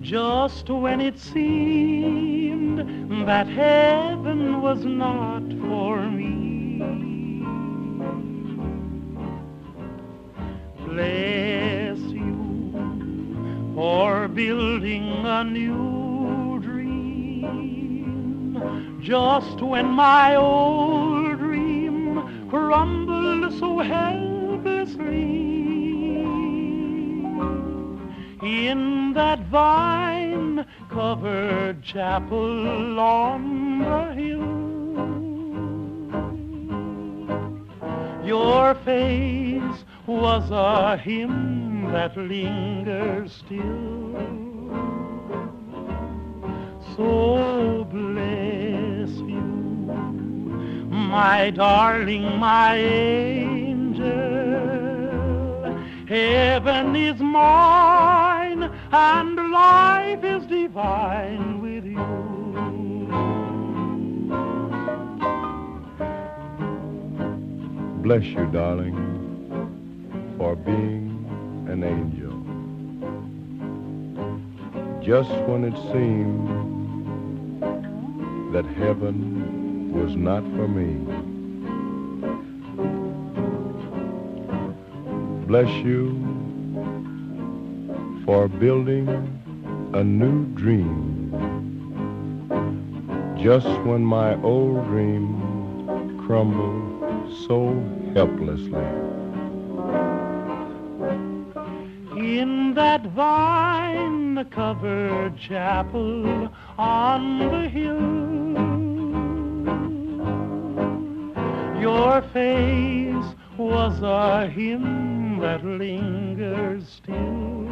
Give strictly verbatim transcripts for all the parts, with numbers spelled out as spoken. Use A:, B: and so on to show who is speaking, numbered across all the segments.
A: just when it seemed that heaven was not for me. Bless you for building a new dream, just when my old dream crumbled so helplessly. In that vine-covered chapel on the hill, your face was a hymn that lingers still. So bless you, my darling, my angel. Heaven is mine, and life is divine with you.
B: Bless you, darling, for being an angel. Just when it seemed that heaven was not for me. Bless you for building a new dream, just when my old dream crumbled so helplessly.
A: In that vine-covered chapel on the hill, your face was a hymn that lingers still.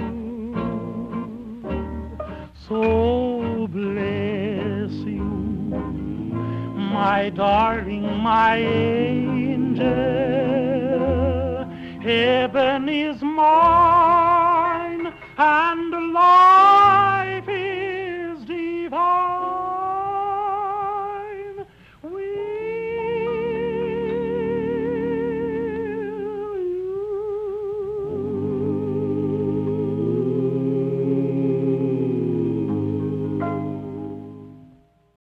A: So bless you, my darling, my angel. Heaven is mine,